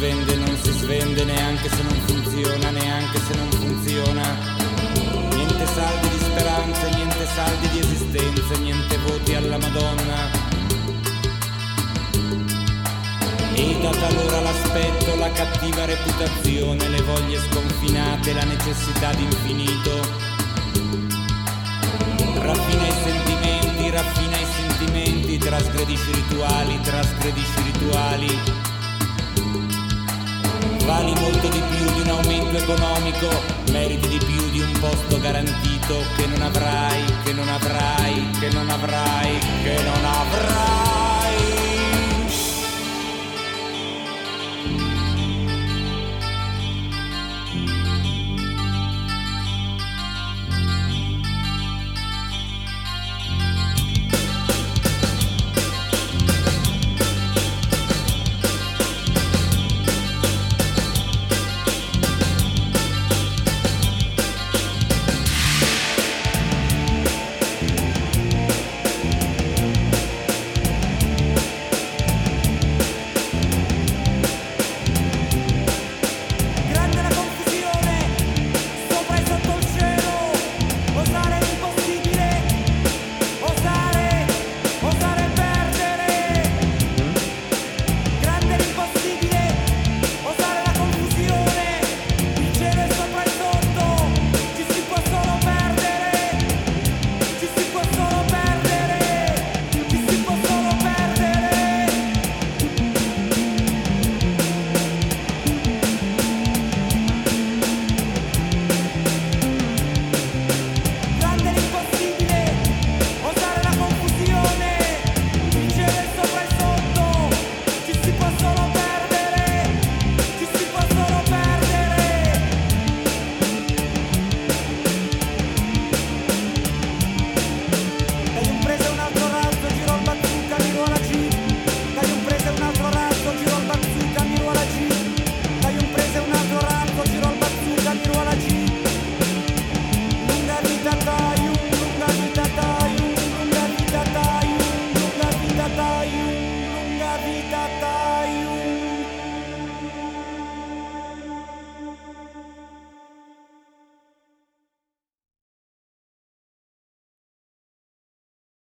svende neanche se non funziona, neanche se non funziona. Niente saldi di speranze, niente saldi di esistenze, niente voti alla Madonna. E da talora l'aspetto, la cattiva reputazione, le voglie sconfinate, la necessità d'infinito. Raffina i sentimenti, trasgredisci rituali. Vali molto di più di un aumento economico, meriti di più di un posto garantito che non avrai. Lunga vita dai.